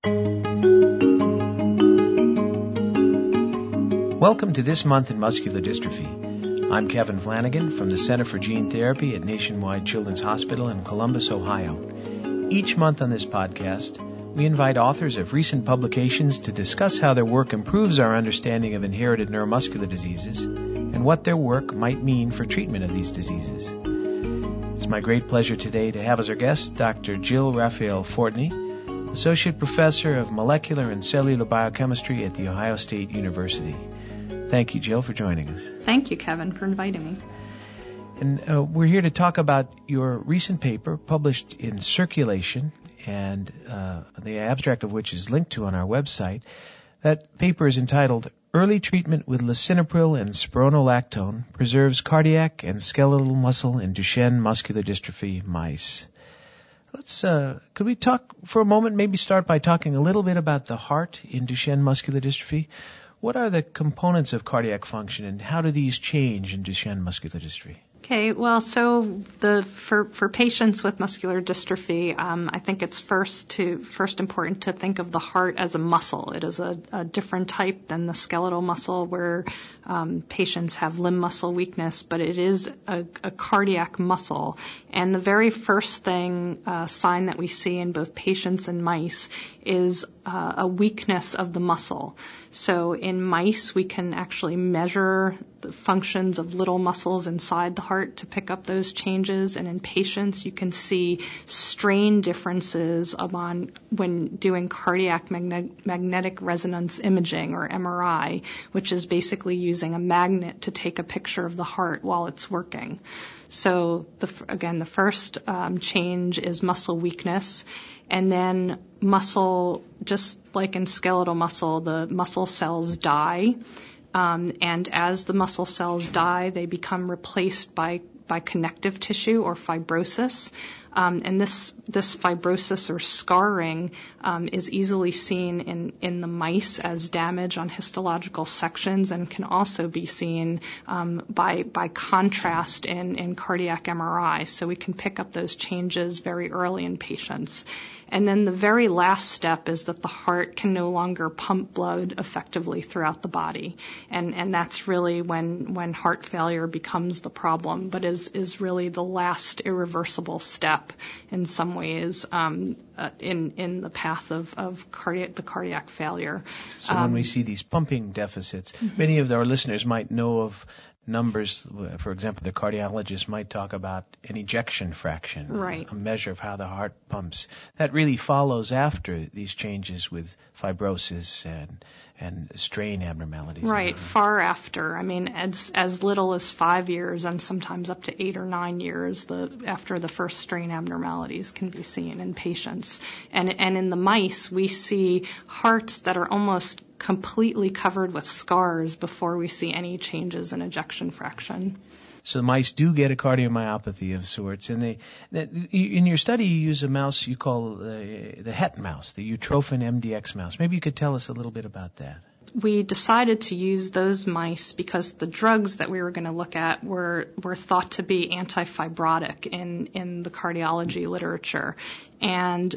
Welcome to This Month in Muscular Dystrophy. I'm Kevin Flanagan from the Center for Gene Therapy at Nationwide Children's Hospital in Columbus, Ohio. Each month on this podcast, we invite authors of recent publications to discuss how their work improves our understanding of inherited neuromuscular diseases and what their work might mean for treatment of these diseases. It's my great pleasure today to have as our guest Dr. Jill Raphael-Fortney, Associate Professor of Molecular and Cellular Biochemistry at The Ohio State University. Thank you, Jill, for joining us. Thank you, Kevin, for inviting me. And we're here to talk about your recent paper published in Circulation, and the abstract of which is linked to on our website. That paper is entitled Early Treatment with Lisinopril and Spironolactone Preserves Cardiac and Skeletal Muscle in Duchenne Muscular Dystrophy Mice. Could we talk for a moment, maybe start by talking a little bit about the heart in Duchenne Muscular Dystrophy? What are the components of cardiac function, and how do these change in Duchenne muscular dystrophy? Okay, well, so for patients with muscular dystrophy, I think it's first important to think of the heart as a muscle. It is a different type than the skeletal muscle, where patients have limb muscle weakness, but it is a cardiac muscle. And the very first sign that we see in both patients and mice is a weakness of the muscle. So in mice, we can actually measure the functions of little muscles inside the heart to pick up those changes. And in patients, you can see strain differences when doing cardiac magnetic resonance imaging, or MRI, which is basically using a magnet to take a picture of the heart while it's working. So the first change is muscle weakness, and then muscle, just like in skeletal muscle, the muscle cells die, and as the muscle cells die, they become replaced by connective tissue or fibrosis. And this fibrosis or scarring is easily seen in the mice as damage on histological sections, and can also be seen by contrast in cardiac MRI. So we can pick up those changes very early in patients. And then the very last step is that the heart can no longer pump blood effectively throughout the body. And that's really when heart failure becomes the problem, but is really the last irreversible step in some ways in the path of cardiac failure. So when we see these pumping deficits, many of our listeners might know of numbers. For example, the cardiologist might talk about an ejection fraction, right, a measure of how the heart pumps. That really follows after these changes with fibrosis and strain abnormalities. Right, far after. I mean, as little as 5 years, and sometimes up to 8 or 9 years after the first strain abnormalities can be seen in patients. And in the mice, we see hearts that are almost completely covered with scars before we see any changes in ejection fraction. So the mice do get a cardiomyopathy of sorts, and in your study you use a mouse you call the Het mouse, the Utrophin MDX mouse. Maybe you could tell us a little bit about that. We decided to use those mice because the drugs that we were going to look at were thought to be antifibrotic in the cardiology literature. And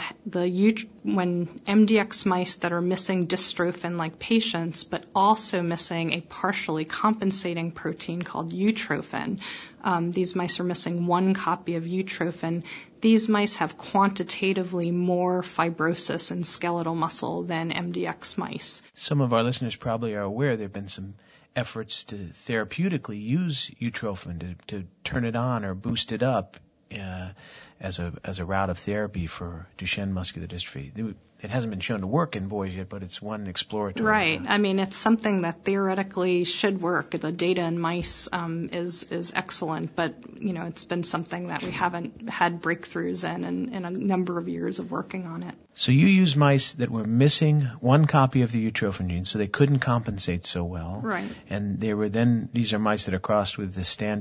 when MDX mice that are missing dystrophin like patients, but also missing a partially compensating protein called utrophin, these mice are missing one copy of utrophin. These mice have quantitatively more fibrosis and skeletal muscle than MDX mice. Some of our listeners probably are aware there have been some efforts to therapeutically use utrophin to turn it on or boost it up as a route of therapy for Duchenne muscular dystrophy. It hasn't been shown to work in boys yet, but it's one exploratory. Right. I mean, it's something that theoretically should work. The data in mice is excellent, but it's been something that we haven't had breakthroughs in a number of years of working on it. So you used mice that were missing one copy of the utrophin gene, so they couldn't compensate so well. Right. And these are mice that are crossed with the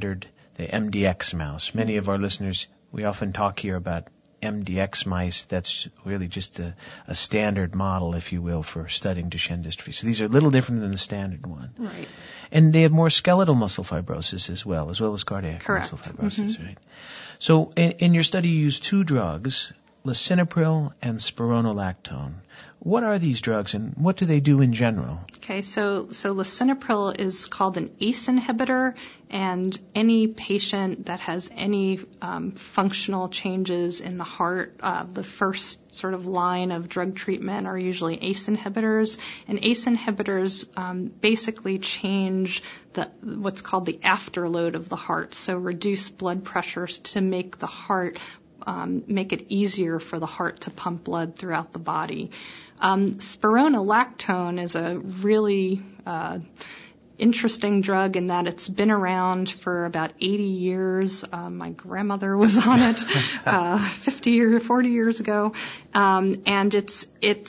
MDX mouse. Many of our listeners, we often talk here about MDX mice. That's really just a standard model, if you will, for studying Duchenne dystrophy. So these are a little different than the standard one. Right. And they have more skeletal muscle fibrosis as well as cardiac Correct. muscle fibrosis, right? So in your study, you used two drugs, lisinopril and spironolactone. What are these drugs and what do they do in general? Okay, so lisinopril is called an ACE inhibitor, and any patient that has any functional changes in the heart, the first sort of line of drug treatment are usually ACE inhibitors. And ACE inhibitors basically change what's called the afterload of the heart, so reduce blood pressures to make the heart make it easier for the heart to pump blood throughout the body. Spironolactone is a really interesting drug in that it's been around for about 80 years. My grandmother was on it 40 years ago. And it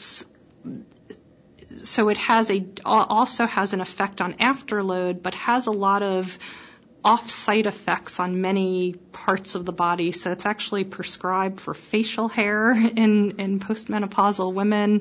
also has an effect on afterload, but has a lot of off-site effects on many parts of the body. So it's actually prescribed for facial hair in postmenopausal women,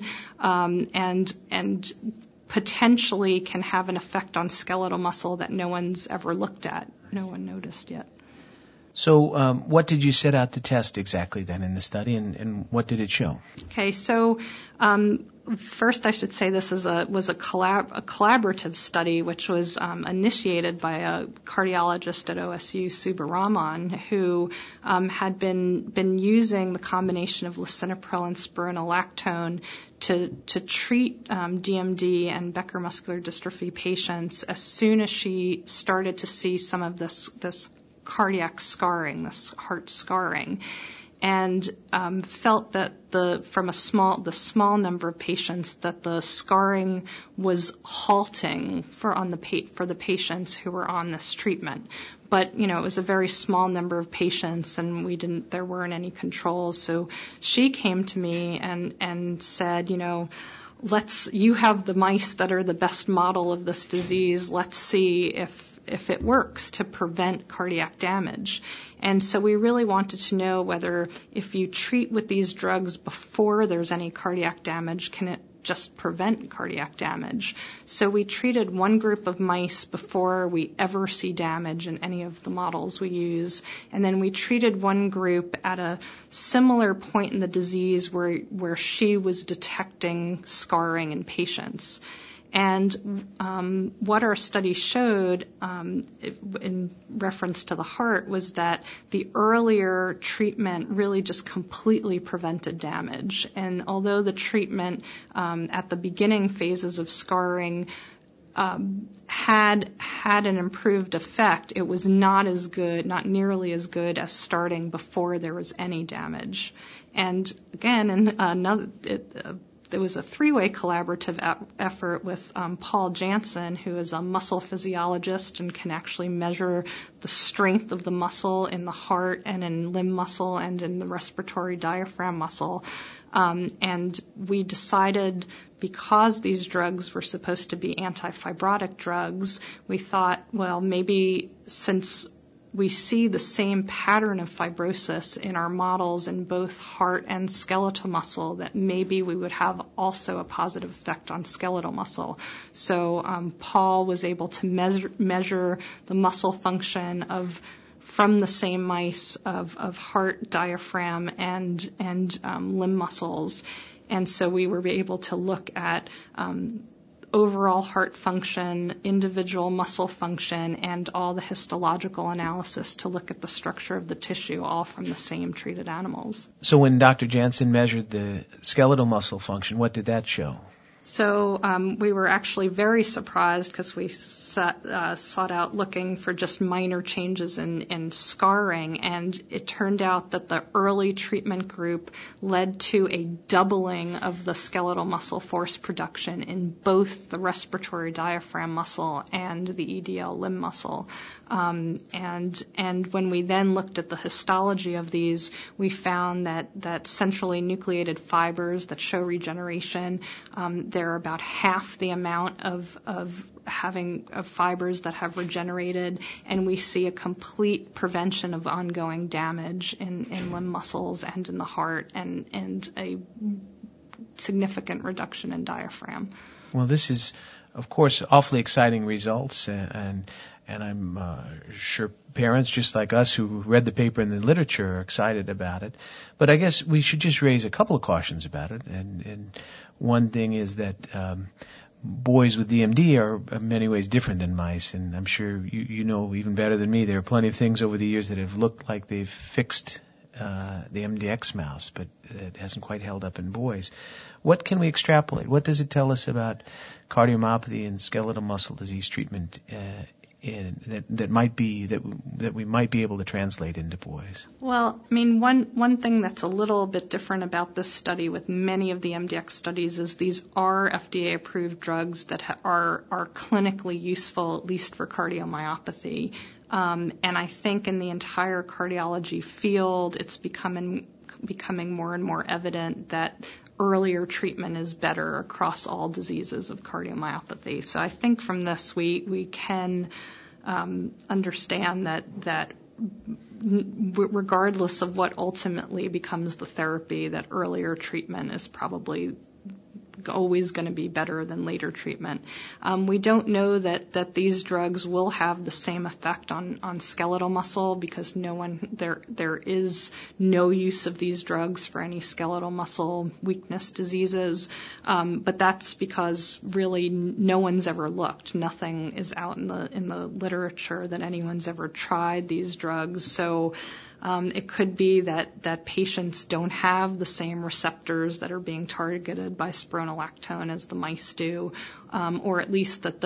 and potentially can have an effect on skeletal muscle that no one's ever looked at, no one noticed yet. So what did you set out to test exactly then in the study, and what did it show? Okay, so first I should say this was a collaborative study which was initiated by a cardiologist at OSU, Subbaraman, who had been using the combination of lisinopril and spironolactone to treat DMD and Becker muscular dystrophy patients as soon as she started to see some of this cardiac scarring, this heart scarring, and felt that the small number of patients that the scarring was halting for the patients who were on this treatment. But it was a very small number of patients, and there weren't any controls. So she came to me and said, you have the mice that are the best model of this disease. Let's see if it works to prevent cardiac damage. And so we really wanted to know whether if you treat with these drugs before there's any cardiac damage, can it just prevent cardiac damage? So we treated one group of mice before we ever see damage in any of the models we use, and then we treated one group at a similar point in the disease where she was detecting scarring in patients. And what our study showed in reference to the heart was that the earlier treatment really just completely prevented damage. And although the treatment at the beginning phases of scarring had an improved effect, it was not nearly as good as starting before there was any damage. And again, there was a three-way collaborative effort with Paul Janssen, who is a muscle physiologist and can actually measure the strength of the muscle in the heart and in limb muscle and in the respiratory diaphragm muscle. And we decided, because these drugs were supposed to be anti-fibrotic drugs, we thought, well, maybe since we see the same pattern of fibrosis in our models in both heart and skeletal muscle, that maybe we would have also a positive effect on skeletal muscle. So Paul was able to measure the muscle function from the same mice of heart, diaphragm, and limb muscles. And so we were able to look at overall heart function, individual muscle function, and all the histological analysis to look at the structure of the tissue, all from the same treated animals. So when Dr. Janssen measured the skeletal muscle function, what did that show? So we were actually very surprised because we sought out looking for just minor changes in scarring, and it turned out that the early treatment group led to a doubling of the skeletal muscle force production in both the respiratory diaphragm muscle and the EDL limb muscle. And when we then looked at the histology of these, we found that centrally nucleated fibers that show regeneration, they're about half the amount of fibers that have regenerated, and we see a complete prevention of ongoing damage in limb muscles and in the heart, and a significant reduction in diaphragm. Well, this is of course, awfully exciting results, and I'm sure parents just like us who read the paper in the literature are excited about it. But I guess we should just raise a couple of cautions about it. And one thing is that boys with DMD are in many ways different than mice, and I'm sure you know even better than me there are plenty of things over the years that have looked like they've fixed the MDX mouse, but it hasn't quite held up in boys. What can we extrapolate? What does it tell us about cardiomyopathy and skeletal muscle disease treatment that we might be able to translate into boys? Well, I mean, one thing that's a little bit different about this study with many of the MDX studies is these are FDA-approved drugs that are clinically useful, at least for cardiomyopathy. And I think in the entire cardiology field, it's becoming more and more evident that earlier treatment is better across all diseases of cardiomyopathy. So I think from this we can understand that regardless of what ultimately becomes the therapy, that earlier treatment is probably always going to be better than later treatment. We don't know that these drugs will have the same effect on skeletal muscle because there is no use of these drugs for any skeletal muscle weakness diseases. But that's because really no one's ever looked. Nothing is out in the literature that anyone's ever tried these drugs. So it could be that patients don't have the same receptors that are being targeted by spironolactone as the mice do, or at least that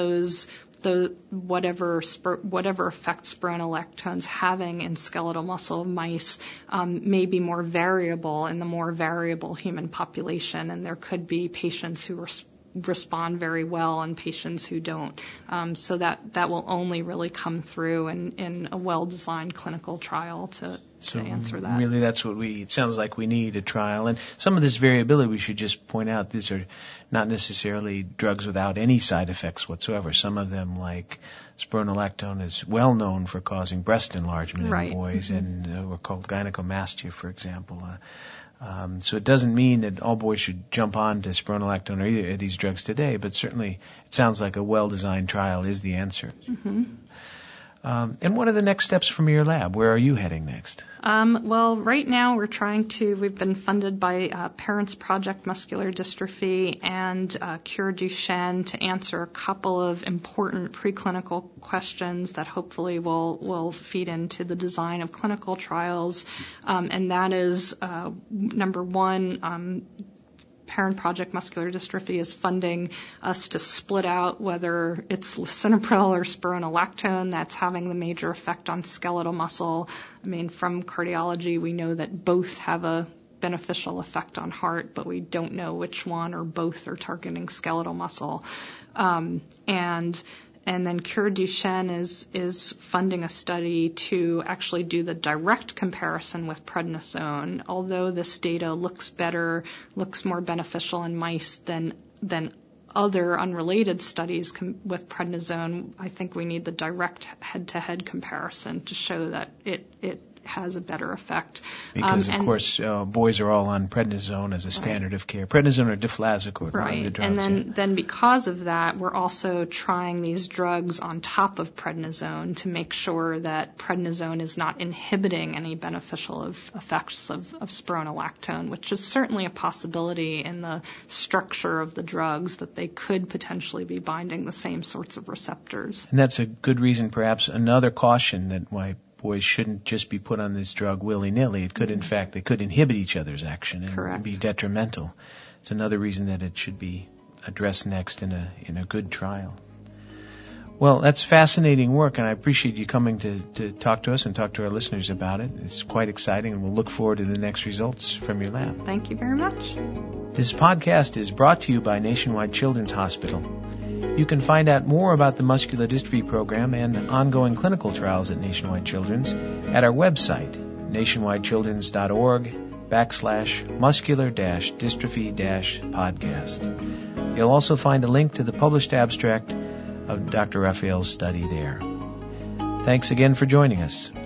whatever effect spironolactone's having in skeletal muscle of mice may be more variable in the more variable human population, and there could be patients who respond very well and patients who don't. So that will only really come through in a well-designed clinical trial to answer that. Really, that's what it sounds like we need a trial. And some of this variability, we should just point out, these are not necessarily drugs without any side effects whatsoever. Some of them, like spironolactone, is well known for causing breast enlargement in boys, and were called gynecomastia, for example. So it doesn't mean that all boys should jump on to spironolactone or either of these drugs today, but certainly it sounds like a well-designed trial is the answer. Mm-hmm. And what are the next steps from your lab? Where are you heading next? Well, right now we've been funded by Parents Project Muscular Dystrophy and Cure Duchenne to answer a couple of important preclinical questions that hopefully will feed into the design of clinical trials. And that is, number one, Parent Project Muscular Dystrophy is funding us to split out whether it's lisinopril or spironolactone that's having the major effect on skeletal muscle. I mean, from cardiology, we know that both have a beneficial effect on heart, but we don't know which one or both are targeting skeletal muscle. And then Cure Duchenne is funding a study to actually do the direct comparison with prednisone. Although this data looks more beneficial in mice than other unrelated studies with prednisone, I think we need the direct head-to-head comparison to show that it has a better effect. Because, of course, boys are all on prednisone as a standard of care. Prednisone or deflazacort, one of the drugs. And then because of that, we're also trying these drugs on top of prednisone to make sure that prednisone is not inhibiting any beneficial effects of spironolactone, which is certainly a possibility in the structure of the drugs, that they could potentially be binding the same sorts of receptors. And that's a good reason, perhaps, another caution that why boys shouldn't just be put on this drug willy-nilly. It could, in fact, they could inhibit each other's action and be detrimental. It's another reason that it should be addressed next in a good trial. Well, that's fascinating work, and I appreciate you coming to talk to us and talk to our listeners about it. It's quite exciting, and we'll look forward to the next results from your lab. Thank you very much. This podcast is brought to you by Nationwide Children's Hospital. You can find out more about the Muscular Dystrophy Program and ongoing clinical trials at Nationwide Children's at our website, nationwidechildrens.org/muscular-dystrophy-podcast. You'll also find a link to the published abstract of Dr. Raphael's study there. Thanks again for joining us.